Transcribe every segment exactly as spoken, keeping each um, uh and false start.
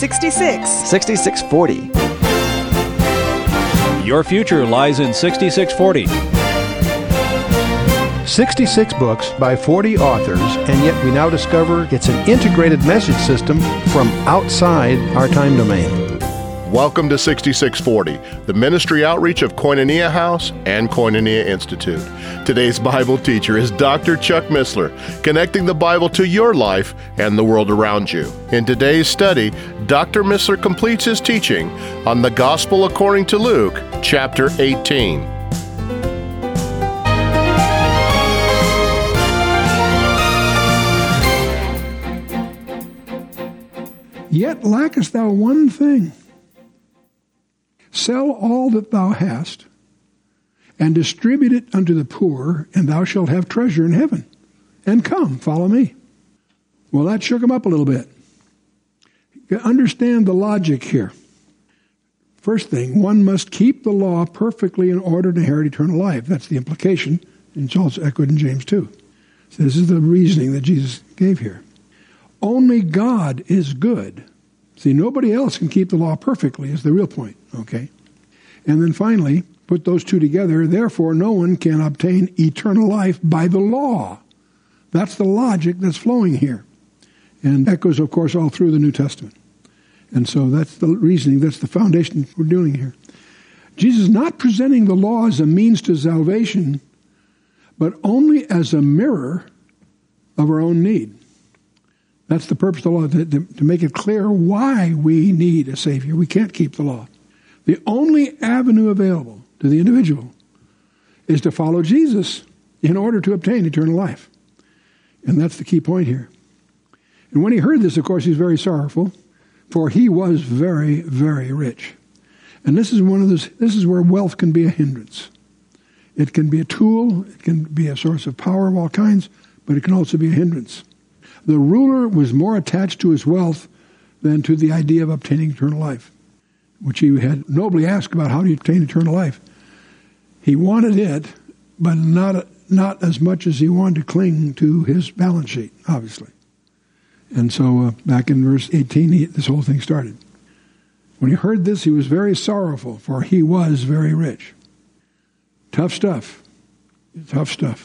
sixty-six. sixty-six forty. Your future lies in sixty-six forty. sixty-six books by forty authors, and yet we now discover it's an integrated message system from outside our time domain. Welcome to sixty-six forty, the ministry outreach of Koinonia House and Koinonia Institute. Today's Bible teacher is Doctor Chuck Missler, connecting the Bible to your life and the world around you. In today's study, Doctor Missler completes his teaching on the Gospel according to Luke, chapter eighteen. Yet lackest thou one thing. Sell all that thou hast, and distribute it unto the poor, and thou shalt have treasure in heaven. And come, follow me. Well, that shook him up a little bit. You understand the logic here. First thing, one must keep the law perfectly in order to inherit eternal life. That's the implication, and it's also echoed in James two. So this is the reasoning that Jesus gave here. Only God is good. See, nobody else can keep the law perfectly is the real point, okay? And then finally, put those two together, therefore no one can obtain eternal life by the law. That's the logic that's flowing here. And echoes, of course, all through the New Testament. And so that's the reasoning, that's the foundation we're doing here. Jesus is not presenting the law as a means to salvation, but only as a mirror of our own need. That's the purpose of the law, to, to, to make it clear why we need a Savior. We can't keep the law. The only avenue available to the individual is to follow Jesus in order to obtain eternal life. And that's the key point here. And when he heard this, of course, he was very sorrowful, for he was very, very rich. And this is one of those, this is where wealth can be a hindrance. It can be a tool, it can be a source of power of all kinds, but it can also be a hindrance. The ruler was more attached to his wealth than to the idea of obtaining eternal life, which he had nobly asked about how do you obtain eternal life. He wanted it, but not not as much as he wanted to cling to his balance sheet, obviously. And so uh, back in verse eighteen, he, this whole thing started. When he heard this, he was very sorrowful, for he was very rich. Tough stuff. Tough stuff.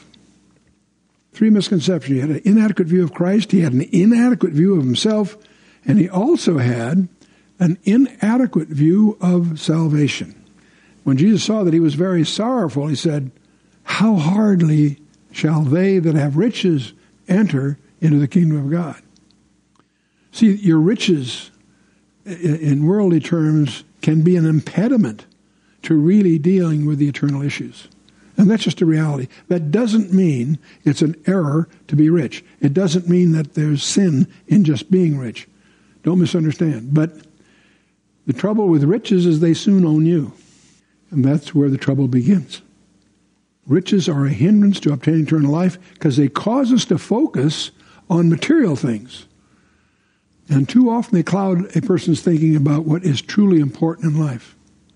Three misconceptions. He had an inadequate view of Christ, he had an inadequate view of himself, and he also had an inadequate view of salvation. When Jesus saw that he was very sorrowful, he said, how hardly shall they that have riches enter into the kingdom of God? See, your riches, in worldly terms, can be an impediment to really dealing with the eternal issues. And that's just a reality. That doesn't mean it's an error to be rich. It doesn't mean that there's sin in just being rich. Don't misunderstand. But the trouble with riches is they soon own you. And that's where the trouble begins. Riches are a hindrance to obtaining eternal life because they cause us to focus on material things. And too often they cloud a person's thinking about what is truly important in life.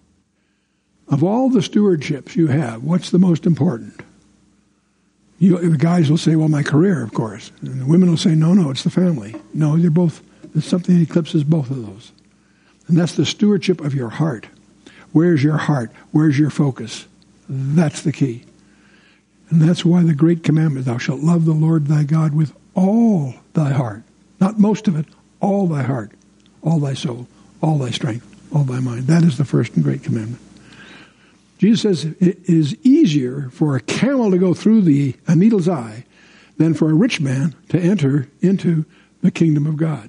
Of all the stewardships you have, what's the most important? You, the guys will say, well, my career, of course. And the women will say, no, no, it's the family. No, they're both, there's something that eclipses both of those. And that's the stewardship of your heart. Where's your heart? Where's your focus? That's the key. And that's why the great commandment, thou shalt love the Lord thy God with all thy heart. Not most of it, all thy heart, all thy soul, all thy strength, all thy mind. That is the first and great commandment. Jesus says it is easier for a camel to go through the a needle's eye than for a rich man to enter into the kingdom of God.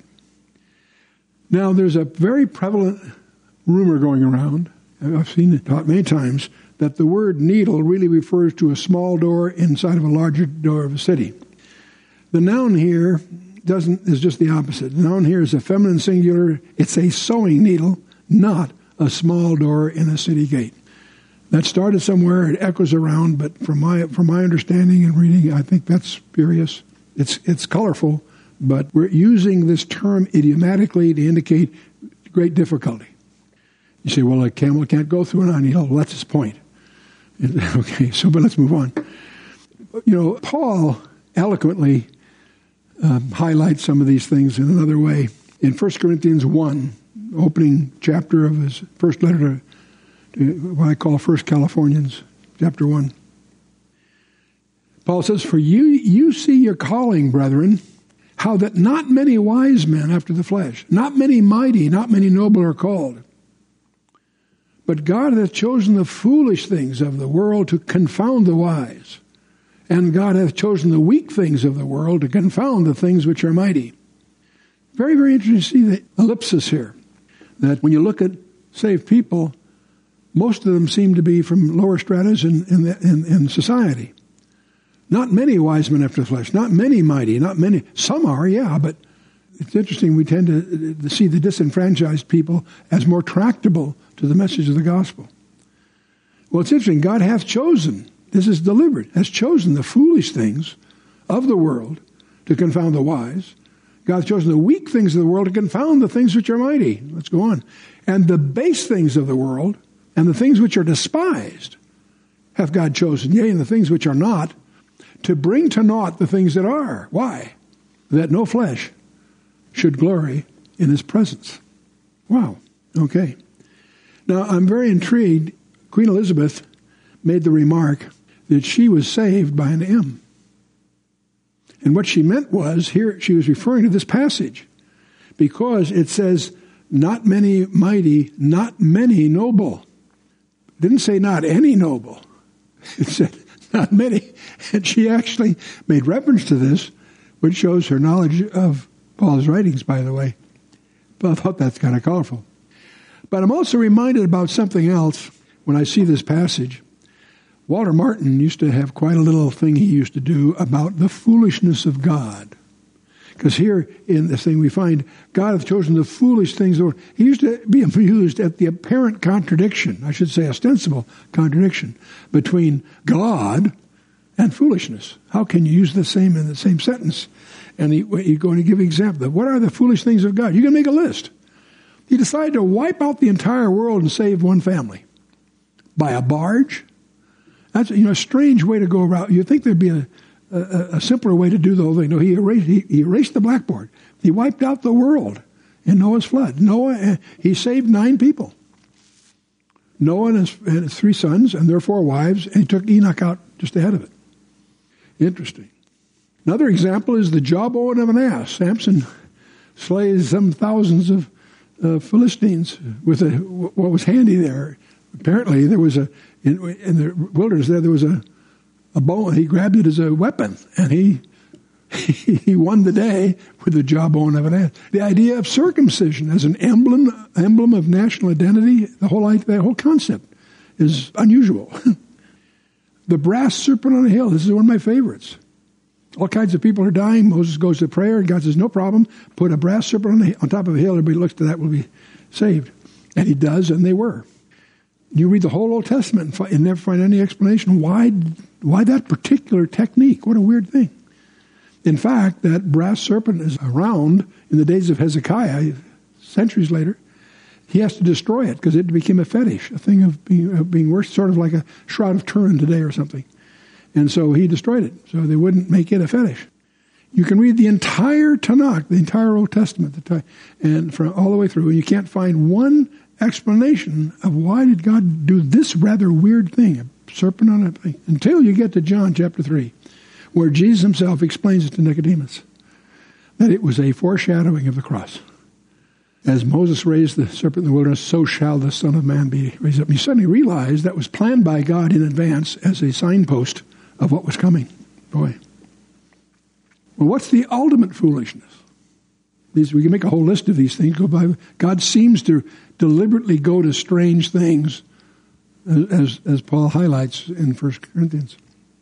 Now, there's a very prevalent rumor going around, I've seen it taught many times, that the word needle really refers to a small door inside of a larger door of a city. The noun here doesn't is just the opposite. The noun here is a feminine singular. It's a sewing needle, not a small door in a city gate. That started somewhere, it echoes around, but from my from my understanding and reading, I think that's spurious. It's it's colorful, but we're using this term idiomatically to indicate great difficulty. You say, well, a camel can't go through an eye needle. Well, that's his point. Okay, so but let's move on. You know, Paul eloquently um, highlights some of these things in another way. In First Corinthians one, opening chapter of his first letter to, to what I call First Californians, chapter one. Paul says, "For you, you see your calling, brethren, how that not many wise men after the flesh, not many mighty, not many noble are called. But God hath chosen the foolish things of the world to confound the wise. And God hath chosen the weak things of the world to confound the things which are mighty." Very, very interesting to see the ellipsis here. That when you look at saved people, most of them seem to be from lower stratas in, in, the, in, in society. Not many wise men after the flesh, not many mighty, not many. Some are, yeah, but it's interesting. We tend to, to see the disenfranchised people as more tractable to the message of the gospel. Well, it's interesting. God hath chosen, this is deliberate, has chosen the foolish things of the world to confound the wise. God has chosen the weak things of the world to confound the things which are mighty. Let's go on. And the base things of the world and the things which are despised hath God chosen, yea, and the things which are not, to bring to naught the things that are. Why? That no flesh should glory in his presence. Wow. Okay. Now, I'm very intrigued. Queen Elizabeth made the remark that she was saved by an M. And what she meant was, here she was referring to this passage, because it says, not many mighty, not many noble. It didn't say not any noble. It said not many. And she actually made reference to this, which shows her knowledge of Paul's writings, by the way. But I thought that's kind of colorful. But I'm also reminded about something else when I see this passage. Walter Martin used to have quite a little thing he used to do about the foolishness of God. Because here in this thing we find God hath chosen the foolish things. He used to be amused at the apparent contradiction, I should say ostensible contradiction, between God and foolishness. How can you use the same in the same sentence? And he, he's going to give an example. What are the foolish things of God? You can make a list. He decided to wipe out the entire world and save one family by a barge. That's, you know, a strange way to go around. You'd think there'd be a, a, a simpler way to do the whole thing. No, he erased, he, he erased the blackboard. He wiped out the world in Noah's flood. Noah, he saved nine people. Noah and his, and his three sons and their four wives, and he took Enoch out just ahead of it. Interesting. Another example is the jawbone of an ass. Samson slays some thousands of uh, Philistines with a, what was handy there. Apparently, there was a in, in the wilderness there. There was a a bone. He grabbed it as a weapon, and he he won the day with the jawbone of an ass. The idea of circumcision as an emblem emblem of national identity, the whole the whole concept is unusual. The brass serpent on a hill. This is one of my favorites. All kinds of people are dying. Moses goes to prayer, and God says, "No problem. Put a brass serpent on, the, on top of a hill. Everybody looks to that, will be saved." And he does, and they were. You read the whole Old Testament and, find, and never find any explanation why why that particular technique. What a weird thing. In fact, that brass serpent is around in the days of Hezekiah, centuries later. He has to destroy it because it became a fetish, a thing of being, of being worshipped, sort of like a Shroud of Turin today or something. And so he destroyed it, so they wouldn't make it a fetish. You can read the entire Tanakh, the entire Old Testament, and from all the way through, and you can't find one explanation of why did God do this rather weird thing, a serpent on a thing, until you get to John chapter three, where Jesus himself explains it to Nicodemus, that it was a foreshadowing of the cross. As Moses raised the serpent in the wilderness, so shall the Son of Man be raised up. And you suddenly realize that was planned by God in advance as a signpost of what was coming. Boy. Well, what's the ultimate foolishness? These, we can make a whole list of these things. Go by. God seems to deliberately go to strange things, as, as Paul highlights in First Corinthians.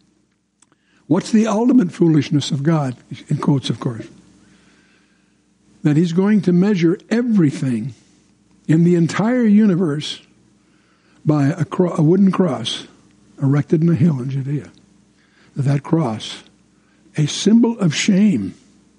What's the ultimate foolishness of God? In quotes, of course. That he's going to measure everything in the entire universe by a, cro- a wooden cross erected in a hill in Judea. That cross, a symbol of shame,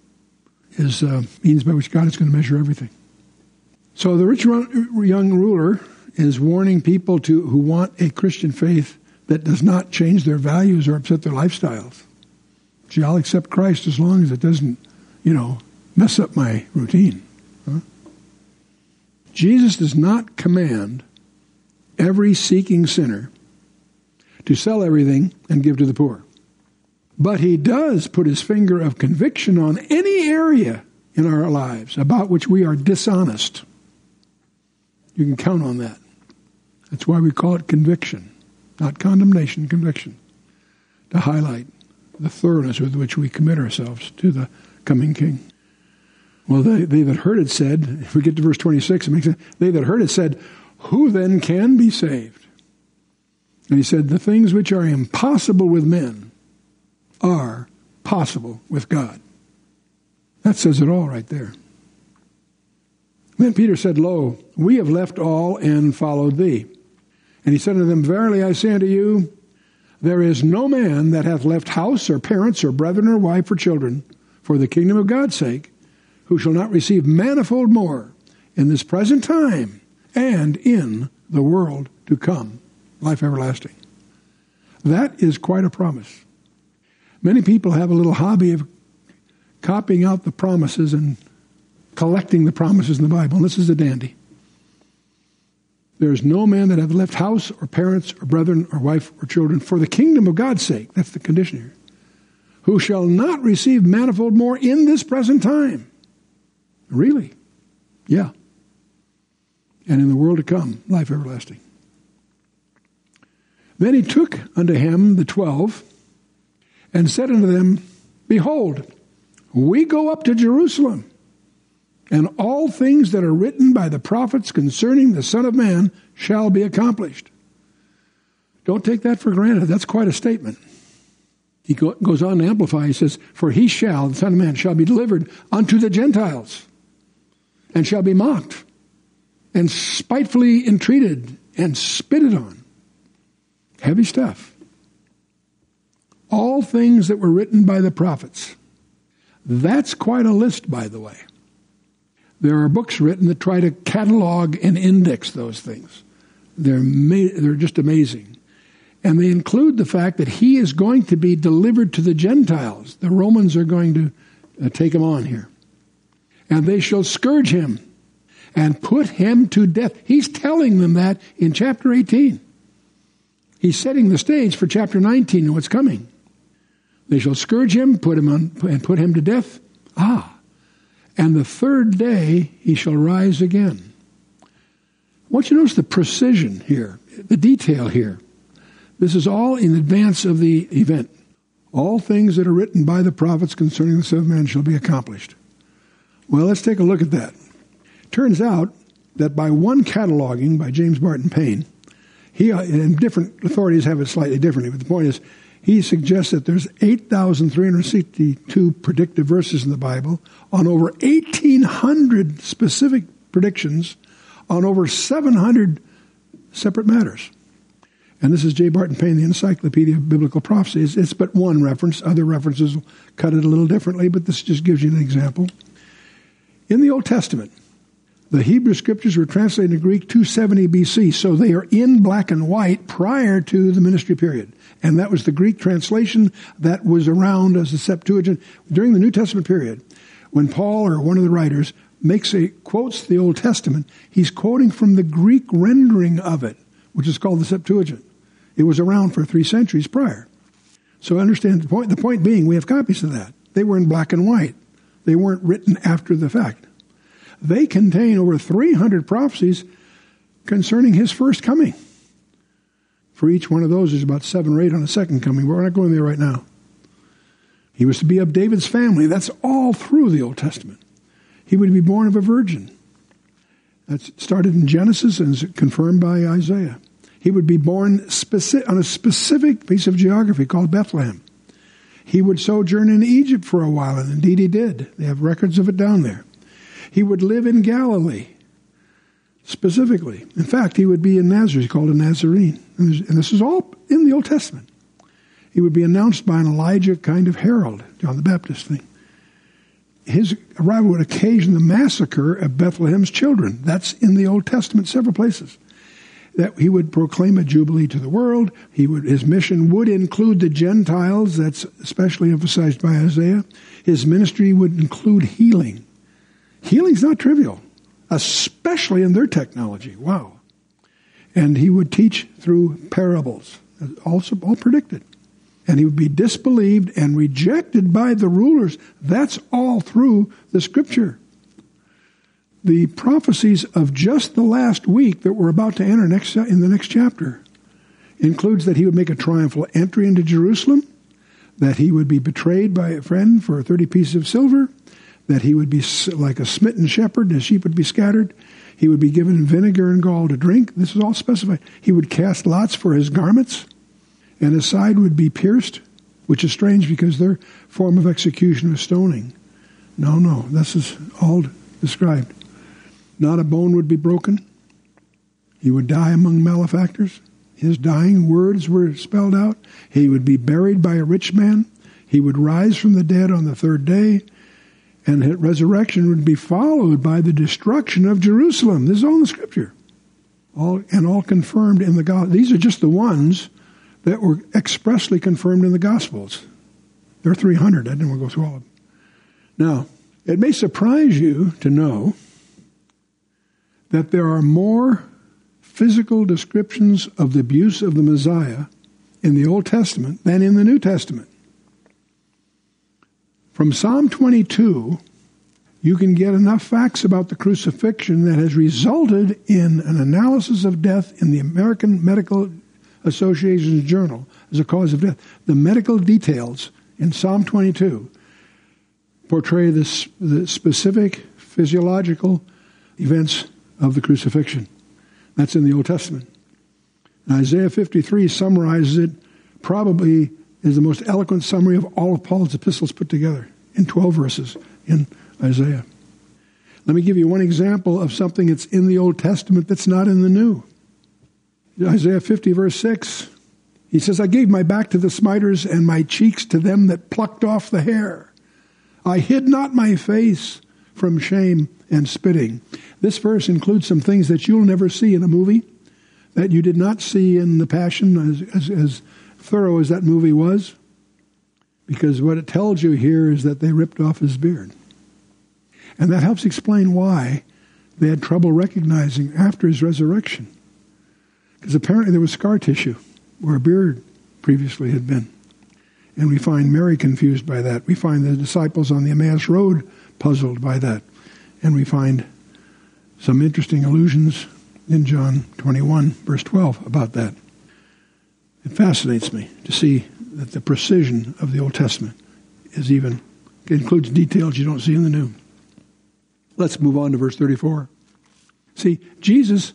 is a means by which God is going to measure everything. So the rich young ruler is warning people to who want a Christian faith that does not change their values or upset their lifestyles. Gee, I'll accept Christ as long as it doesn't, you know, mess up my routine. Huh? Jesus does not command every seeking sinner to sell everything and give to the poor. But he does put his finger of conviction on any area in our lives about which we are dishonest. You can count on that. That's why we call it conviction, not condemnation, conviction, to highlight the thoroughness with which we commit ourselves to the coming King. Well, they, they that heard it said, if we get to verse twenty-six, it makes sense. They that heard it said, who then can be saved? And he said, the things which are impossible with men are possible with God. That says it all right there. Then Peter said, lo, we have left all and followed thee. And he said unto them, verily I say unto you, there is no man that hath left house or parents or brethren or wife or children for the kingdom of God's sake, who shall not receive manifold more in this present time and in the world to come, life everlasting. That is quite a promise. Many people have a little hobby of copying out the promises and collecting the promises in the Bible. And this is a dandy. There is no man that hath left house or parents or brethren or wife or children for the kingdom of God's sake. That's the condition here. Who shall not receive manifold more in this present time. Really? Yeah. And in the world to come, life everlasting. Then he took unto him the twelve and said unto them, behold, we go up to Jerusalem, and all things that are written by the prophets concerning the Son of Man shall be accomplished. Don't take that for granted. That's quite a statement. He go, goes on to amplify. He says, for he shall, the Son of Man, shall be delivered unto the Gentiles, and shall be mocked, and spitefully entreated, and spitted on. Heavy stuff. All things that were written by the prophets. That's quite a list, by the way. There are books written that try to catalog and index those things. They're ma- they're just amazing. And they include the fact that he is going to be delivered to the Gentiles. The Romans are going to uh, take him on here. And they shall scourge him and put him to death. He's telling them that in chapter eighteen. He's setting the stage for chapter nineteen and what's coming. They shall scourge him, put him on, and put him to death. Ah, and the third day he shall rise again. I want you to notice the precision here, the detail here. This is all in advance of the event. All things that are written by the prophets concerning the Son of Man shall be accomplished. Well, let's take a look at that. Turns out that by one cataloging by James Barton Payne, he and different authorities have it slightly differently, but the point is, he suggests that there's eight thousand three hundred sixty-two predictive verses in the Bible on over eighteen hundred specific predictions on over seven hundred separate matters. And this is J. Barton Payne, the Encyclopedia of Biblical Prophecy. It's, it's but one reference. Other references will cut it a little differently, but this just gives you an example. In the Old Testament, the Hebrew Scriptures were translated into Greek two seventy B C, so they are in black and white prior to the ministry period. And that was the Greek translation that was around as the Septuagint during the New Testament period. When Paul or one of the writers makes a quotes the Old Testament, he's quoting from the Greek rendering of it, which is called the Septuagint. It was around for three centuries prior. So understand the point. The point being, we have copies of that. They were in black and white. They weren't written after the fact. They contain over three hundred prophecies concerning his first coming. For each one of those, there's about seven or eight on the second coming, but we're not going there right now. He was to be of David's family. That's all through the Old Testament. He would be born of a virgin. That started in Genesis and is confirmed by Isaiah. He would be born specific, on a specific piece of geography called Bethlehem. He would sojourn in Egypt for a while, and indeed he did. They have records of it down there. He would live in Galilee, specifically. In fact, he would be in Nazareth, called a Nazarene. And this is all in the Old Testament. He would be announced by an Elijah kind of herald, John the Baptist thing. His arrival would occasion the massacre of Bethlehem's children. That's in the Old Testament, several places. That he would proclaim a jubilee to the world. He would, his mission would include the Gentiles. That's especially emphasized by Isaiah. His ministry would include healing. Healing's not trivial. especially in their technology. Wow. And he would teach through parables, also all predicted. And he would be disbelieved and rejected by the rulers. That's all through the Scripture. The prophecies of just the last week that we're about to enter next in the next chapter includes that he would make a triumphal entry into Jerusalem, that he would be betrayed by a friend for thirty pieces of silver, that he would be like a smitten shepherd and his sheep would be scattered. He would be given vinegar and gall to drink. This is all specified. He would cast lots for his garments, and his side would be pierced, which is strange because their form of execution was stoning. No, no, this is all described. Not a bone would be broken. He would die among malefactors. His dying words were spelled out. He would be buried by a rich man. He would rise from the dead on the third day. And his resurrection would be followed by the destruction of Jerusalem. This is all in the Scripture. All and all confirmed in the Gospels. These are just the ones that were expressly confirmed in the Gospels. There are three hundred. I didn't want to go through all of them. Now, it may surprise you to know that there are more physical descriptions of the abuse of the Messiah in the Old Testament than in the New Testament. From Psalm twenty-two, you can get enough facts about the crucifixion that has resulted in an analysis of death in the American Medical Association's journal as a cause of death. The medical details in Psalm twenty-two portray the, the specific physiological events of the crucifixion. That's in the Old Testament. And Isaiah fifty-three summarizes it, probably is the most eloquent summary of all of Paul's epistles put together in twelve verses in Isaiah. Let me give you one example of something that's in the Old Testament that's not in the New. Isaiah fifty, verse six, he says, I gave my back to the smiters and my cheeks to them that plucked off the hair. I hid not my face from shame and spitting. This verse includes some things that you'll never see in a movie, that you did not see in The Passion, as, as, as thorough as that movie was, because what it tells you here is that they ripped off his beard. And that helps explain why they had trouble recognizing after his resurrection. Because apparently there was scar tissue where a beard previously had been. And we find Mary confused by that. We find the disciples on the Emmaus Road puzzled by that. And we find some interesting allusions in John twenty-one, verse twelve, about that. It fascinates me to see that the precision of the Old Testament is even, includes details you don't see in the New. Let's move on to verse thirty-four. See, Jesus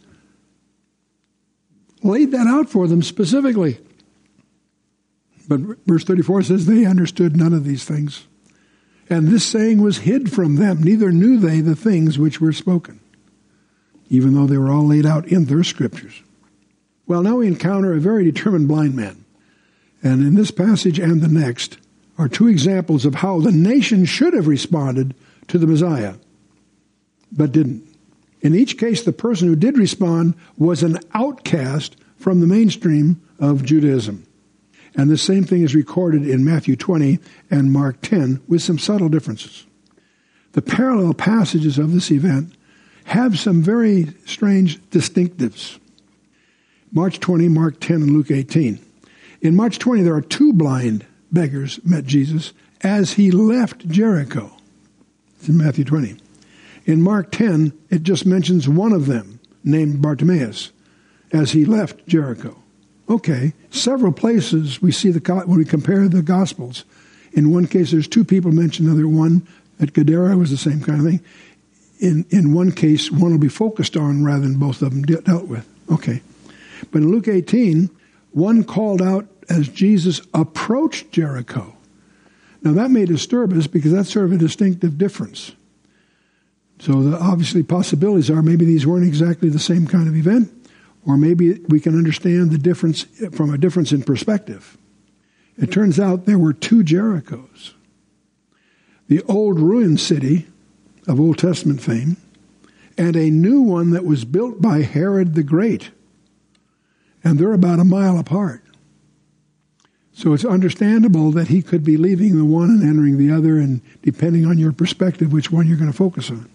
laid that out for them specifically. But verse thirty-four says, they understood none of these things. And this saying was hid from them, neither knew they the things which were spoken, even though they were all laid out in their scriptures. Well, now we encounter a very determined blind man. And in this passage and the next are two examples of how the nation should have responded to the Messiah, but didn't. In each case, the person who did respond was an outcast from the mainstream of Judaism. And the same thing is recorded in Matthew twenty and Mark ten with some subtle differences. The parallel passages of this event have some very strange distinctives. March twenty, Mark ten, and Luke eighteen. In March twenty, there are two blind beggars met Jesus as he left Jericho. It's in Matthew twenty. In Mark ten, it just mentions one of them, named Bartimaeus, as he left Jericho. Okay, several places we see the when we compare the Gospels. In one case, there's two people mentioned. Another one at Gadara was the same kind of thing. In in one case, one will be focused on rather than both of them de- dealt with. Okay, but in Luke eighteen, one called out as Jesus approached Jericho. Now that may disturb us because that's sort of a distinctive difference. So the obviously possibilities are maybe these weren't exactly the same kind of event, or maybe we can understand the difference from a difference in perspective. It turns out there were two Jerichos. The old ruined city of Old Testament fame, and a new one that was built by Herod the Great. And they're about a mile apart. So it's understandable that he could be leaving the one and entering the other, and depending on your perspective, which one you're going to focus on.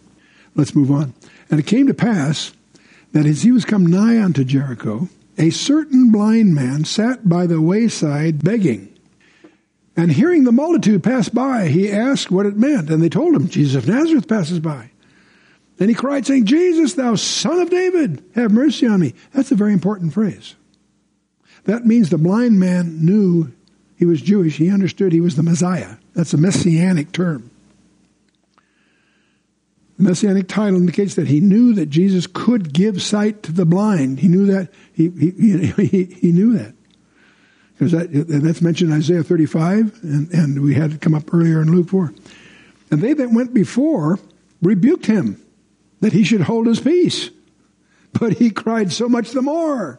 Let's move on. And it came to pass that as he was come nigh unto Jericho, a certain blind man sat by the wayside begging. And hearing the multitude pass by, he asked what it meant. And they told him, Jesus of Nazareth passes by. And he cried, saying, Jesus, thou son of David, have mercy on me. That's a very important phrase. That means the blind man knew he was Jewish. He understood he was the Messiah. That's a messianic term. The messianic title indicates that he knew that Jesus could give sight to the blind. He knew that. He he he, he knew that. Because that, that's mentioned in Isaiah thirty-five, and, and we had it come up earlier in Luke four. And they that went before rebuked him, that he should hold his peace. But he cried so much the more.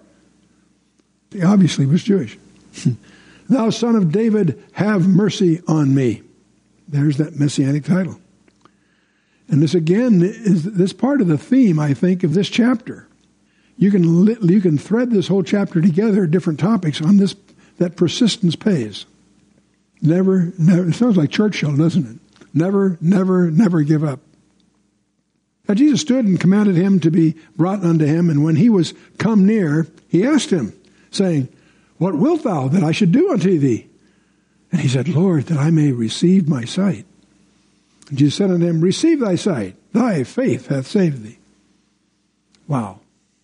He obviously was Jewish. Thou son of David, have mercy on me. There's that messianic title. And this again is this part of the theme, I think, of this chapter. You can li- you can thread this whole chapter together, different topics on this, that persistence pays. Never, never, it sounds like Churchill, doesn't it? Never, never, never give up. Now Jesus stood and commanded him to be brought unto him, and when he was come near, he asked him, saying, What wilt thou that I should do unto thee? And he said, Lord, that I may receive my sight. And Jesus said unto him, Receive thy sight, thy faith hath saved thee. Wow.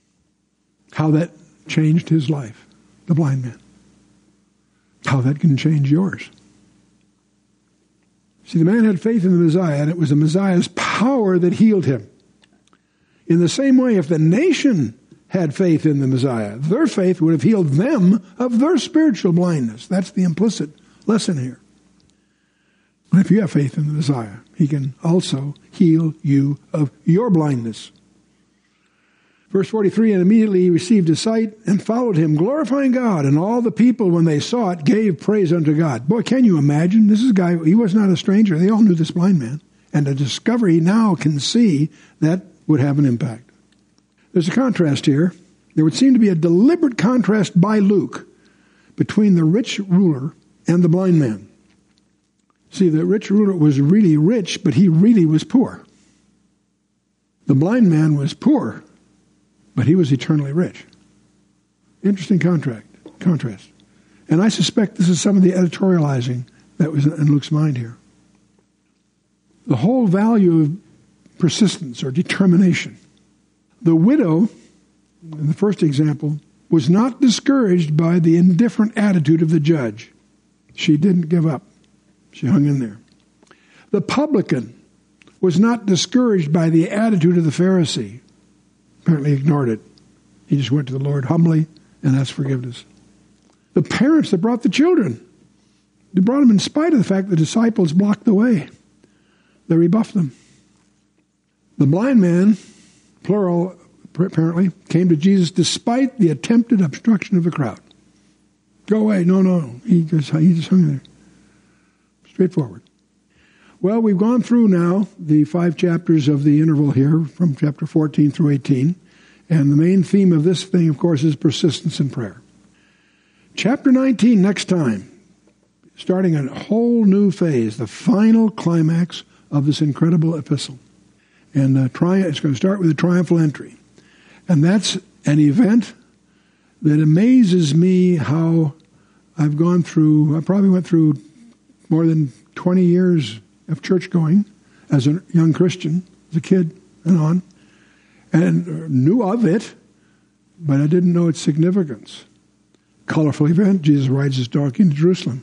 How that changed his life, the blind man. How that can change yours. See, the man had faith in the Messiah, and it was the Messiah's power that healed him. In the same way, if the nation had faith in the Messiah, their faith would have healed them of their spiritual blindness. That's the implicit lesson here. And if you have faith in the Messiah, he can also heal you of your blindness. Verse forty-three, and immediately he received his sight and followed him, glorifying God. And all the people, when they saw it, gave praise unto God. Boy, can you imagine? This is a guy, he was not a stranger. They all knew this blind man. And to discover he now can see, that would have an impact. There's a contrast here. There would seem to be a deliberate contrast by Luke between the rich ruler and the blind man. See, the rich ruler was really rich, but he really was poor. The blind man was poor, but he was eternally rich. Interesting contract, contrast. And I suspect this is some of the editorializing that was in Luke's mind here. The whole value of persistence or determination. The widow, in the first example, was not discouraged by the indifferent attitude of the judge. She didn't give up. She hung in there. The publican was not discouraged by the attitude of the Pharisee. Apparently ignored it. He just went to the Lord humbly and asked forgiveness. The parents that brought the children, they brought them in spite of the fact the disciples blocked the way. They rebuffed them. The blind man, plural apparently, came to Jesus despite the attempted obstruction of the crowd. Go away. No, no. He just, he just hung there. Straightforward. Well, we've gone through now the five chapters of the interval here from chapter fourteen through eighteen. And the main theme of this thing, of course, is persistence in prayer. Chapter nineteen next time, starting a whole new phase, the final climax of this incredible epistle. And uh, tri- it's going to start with a triumphal entry. And that's an event that amazes me how I've gone through, I probably went through more than twenty years of church going as a young Christian, as a kid and on, and knew of it, but I didn't know its significance. Colorful event, Jesus rides his donkey into Jerusalem.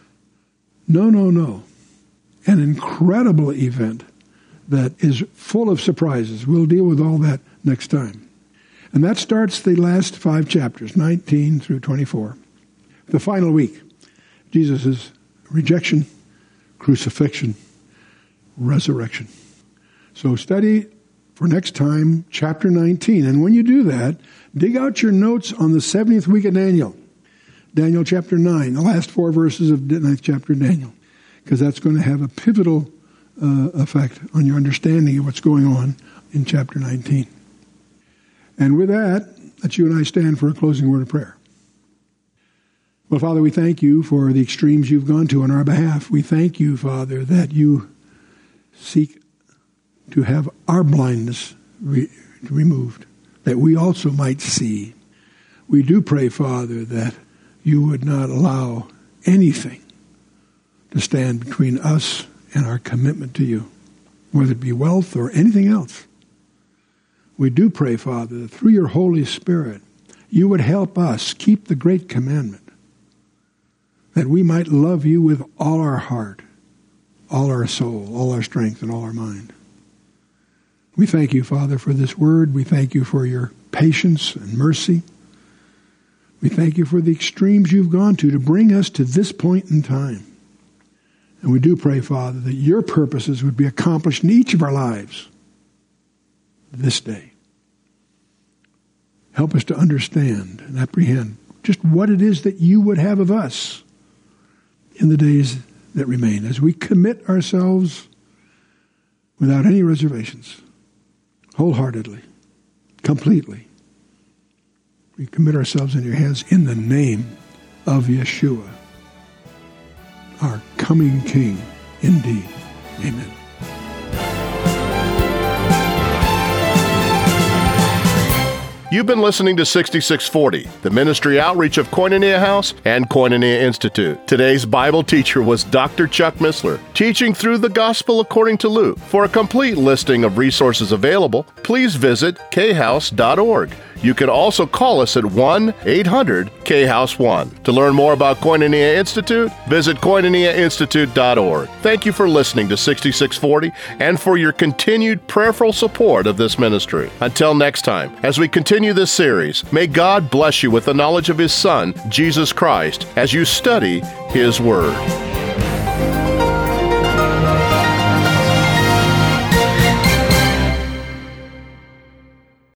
No, no, no. An incredible event that is full of surprises. We'll deal with all that next time. And that starts the last five chapters, nineteen through twenty-four. The final week, Jesus' rejection, crucifixion, resurrection. So study for next time, chapter nineteen. And when you do that, dig out your notes on the seventieth week of Daniel. Daniel chapter nine, the last four verses of the ninth chapter of Daniel. Because that's going to have a pivotal uh, effect on your understanding of what's going on in chapter nineteen. And with that, let you and I stand for a closing word of prayer. Well, Father, we thank you for the extremes you've gone to on our behalf. We thank you, Father, that you seek to have our blindness re- removed, that we also might see. We do pray, Father, that you would not allow anything to stand between us and our commitment to you, whether it be wealth or anything else. We do pray, Father, that through your Holy Spirit, you would help us keep the great commandment, that we might love you with all our heart, all our soul, all our strength, and all our mind. We thank you, Father, for this word. We thank you for your patience and mercy. We thank you for the extremes you've gone to to bring us to this point in time. And we do pray, Father, that your purposes would be accomplished in each of our lives this day. Help us to understand and apprehend just what it is that you would have of us in the days that remain, as we commit ourselves without any reservations, wholeheartedly, completely. We commit ourselves in your hands in the name of Yeshua, our coming King, indeed. Amen. You've been listening to sixty-six forty, the ministry outreach of Koinonia House and Koinonia Institute. Today's Bible teacher was Doctor Chuck Missler, teaching through the Gospel according to Luke. For a complete listing of resources available, please visit k house dot org. You can also call us at one eight hundred K house one. To learn more about Koinonia Institute, visit koinonia institute dot org. Thank you for listening to sixty-six forty and for your continued prayerful support of this ministry. Until next time, as we continue this series, may God bless you with the knowledge of His Son, Jesus Christ, as you study His Word.